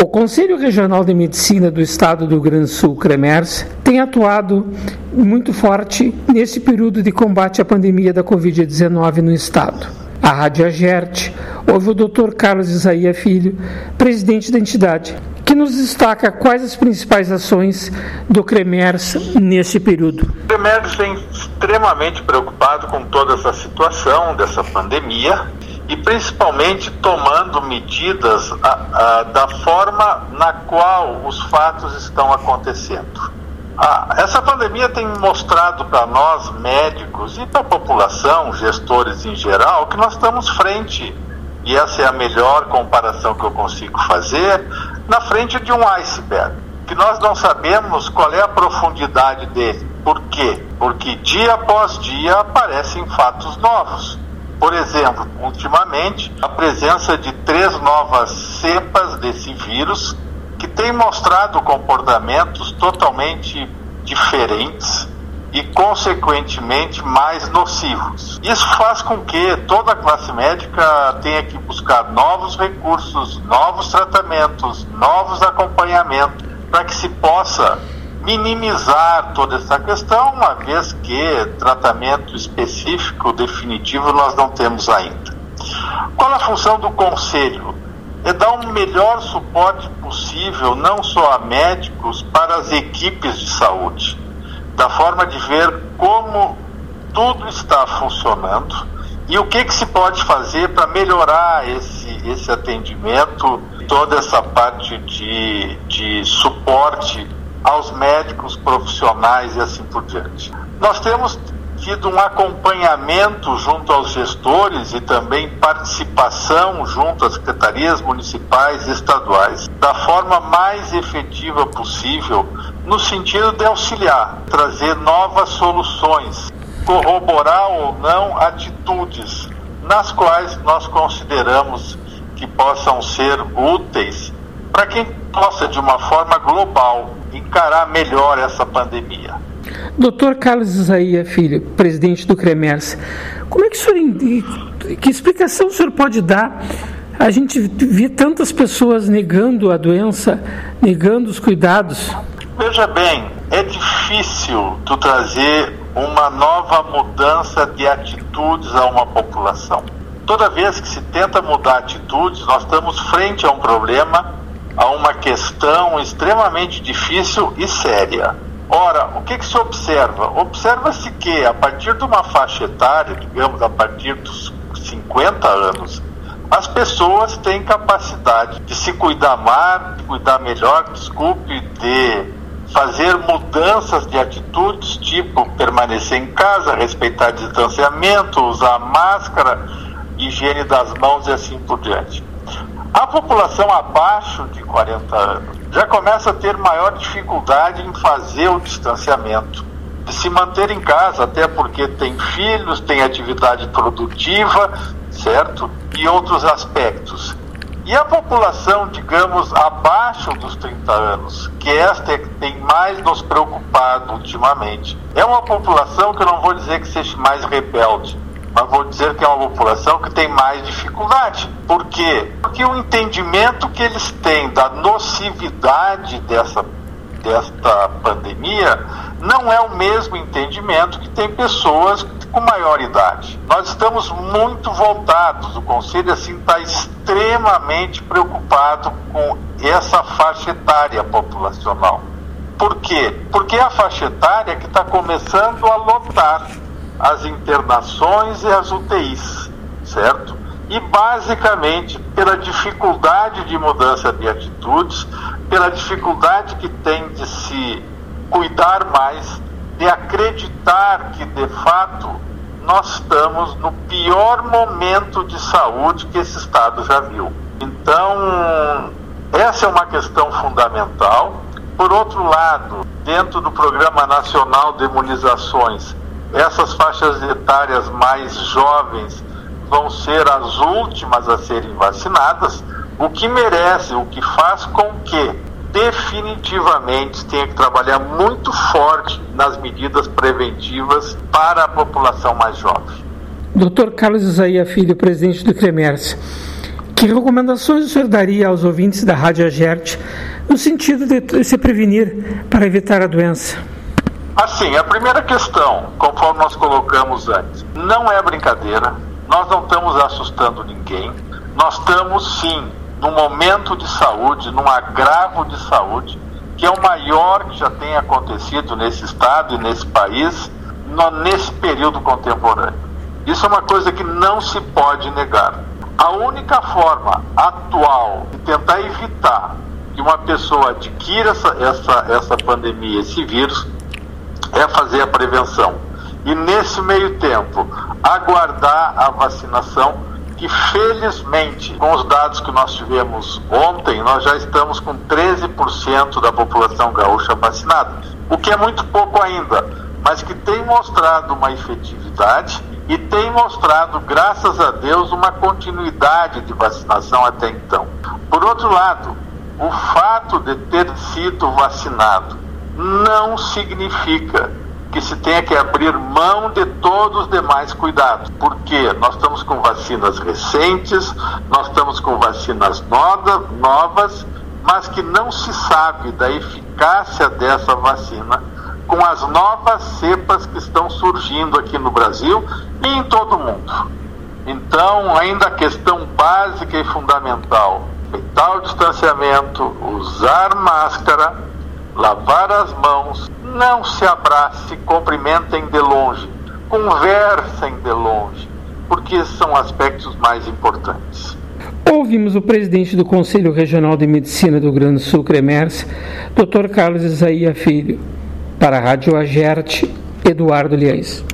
O Conselho Regional de Medicina do Estado do Rio Grande do Sul, CREMERS, tem atuado muito forte nesse período de combate à pandemia da Covid-19 no Estado. A Rádio Agerte ouve o Dr. Carlos Isaia Filho, presidente da entidade, que nos destaca quais as principais ações do CREMERS nesse período. O CREMERS vem extremamente preocupado com toda essa situação dessa pandemia e principalmente tomando medidas da forma na qual os fatos estão acontecendo. Essa pandemia tem mostrado para nós, médicos, e para a população, gestores em geral, que nós estamos frente, e essa é a melhor comparação que eu consigo fazer, na frente de um iceberg, que nós não sabemos qual é a profundidade dele. Por quê? Porque dia após dia aparecem fatos novos. Por exemplo, ultimamente, a presença de 3 novas cepas desse vírus que tem mostrado comportamentos totalmente diferentes e, consequentemente, mais nocivos. Isso faz com que toda a classe médica tenha que buscar novos recursos, novos tratamentos, novos acompanhamentos, para que se possa minimizar toda essa questão, uma vez que tratamento específico, definitivo, nós não temos ainda. Qual a função do Conselho? É dar um melhor suporte possível, não só a médicos, para as equipes de saúde, da forma de ver como tudo está funcionando e o que se pode fazer para melhorar esse atendimento, toda essa parte de suporte aos médicos profissionais e assim por diante. Nós temos tido um acompanhamento junto aos gestores e também participação junto às secretarias municipais e estaduais da forma mais efetiva possível, no sentido de auxiliar, trazer novas soluções, corroborar ou não atitudes nas quais nós consideramos que possam ser úteis para quem possa, de uma forma global, encarar melhor essa pandemia. Dr. Carlos Isaia Filho, presidente do CREMERS, como é que o senhor, que explicação o senhor pode dar? A gente vê tantas pessoas negando a doença, negando os cuidados. Veja bem, é difícil tu trazer uma nova mudança de atitudes a uma população. Toda vez que se tenta mudar atitudes, nós estamos frente a um problema, a uma questão extremamente difícil e séria. Ora, o que se observa? Observa-se que a partir de uma faixa etária, digamos a partir dos 50 anos, as pessoas têm capacidade de se cuidar mais, de cuidar melhor, de fazer mudanças de atitudes, tipo permanecer em casa, respeitar distanciamento, usar máscara, higiene das mãos e assim por diante. A população abaixo de 40 anos já começa a ter maior dificuldade em fazer o distanciamento, de se manter em casa, até porque tem filhos, tem atividade produtiva, certo? E outros aspectos. E a população, digamos, abaixo dos 30 anos, que esta é que tem mais nos preocupado ultimamente, é uma população que eu não vou dizer que seja mais rebelde, mas vou dizer que é uma população que tem mais dificuldade. Por quê? Porque o entendimento que eles têm da nocividade desta pandemia não é o mesmo entendimento que tem pessoas com maior idade. Nós estamos muito voltados, o Conselho assim está extremamente preocupado com essa faixa etária populacional. Por quê? Porque é a faixa etária que está começando a lotar as internações e as UTIs, certo? E basicamente pela dificuldade de mudança de atitudes, pela dificuldade que tem de se cuidar mais, de acreditar que de fato nós estamos no pior momento de saúde que esse Estado já viu. Então, essa é uma questão fundamental. Por outro lado, dentro do Programa Nacional de Imunizações, essas faixas etárias mais jovens vão ser as últimas a serem vacinadas, o que merece, o que faz com que definitivamente tenha que trabalhar muito forte nas medidas preventivas para a população mais jovem. Dr. Carlos Isaia Filho, presidente do CREMERS, Que recomendações o senhor daria aos ouvintes da Rádio Agerte no sentido de se prevenir para evitar a doença? Assim, a primeira questão, conforme nós colocamos antes, não é brincadeira, nós não estamos assustando ninguém, nós estamos sim num momento de saúde, num agravo de saúde, que é o maior que já tem acontecido nesse estado e nesse país, nesse período contemporâneo. Isso é uma coisa que não se pode negar. A única forma atual de tentar evitar que uma pessoa adquira essa pandemia, esse vírus, é fazer a prevenção. E nesse meio tempo, aguardar a vacinação, que felizmente, com os dados que nós tivemos ontem, nós já estamos com 13% da população gaúcha vacinada, o que é muito pouco ainda, mas que tem mostrado uma efetividade e tem mostrado, graças a Deus, uma continuidade de vacinação até então. Por outro lado, o fato de ter sido vacinado não significa que se tenha que abrir mão de todos os demais cuidados, porque nós estamos com vacinas recentes, nós estamos com vacinas novas, mas que não se sabe da eficácia dessa vacina com as novas cepas que estão surgindo aqui no Brasil e em todo o mundo. Então, ainda a questão básica e fundamental, respeitar o distanciamento, usar máscara, lavar as mãos, não se abracem, cumprimentem de longe, conversem de longe, porque esses são aspectos mais importantes. Ouvimos o presidente do Conselho Regional de Medicina do Rio Grande do Sul, CREMERS, Dr. Carlos Isaia Filho. Para a Rádio Agerte, Eduardo Liais.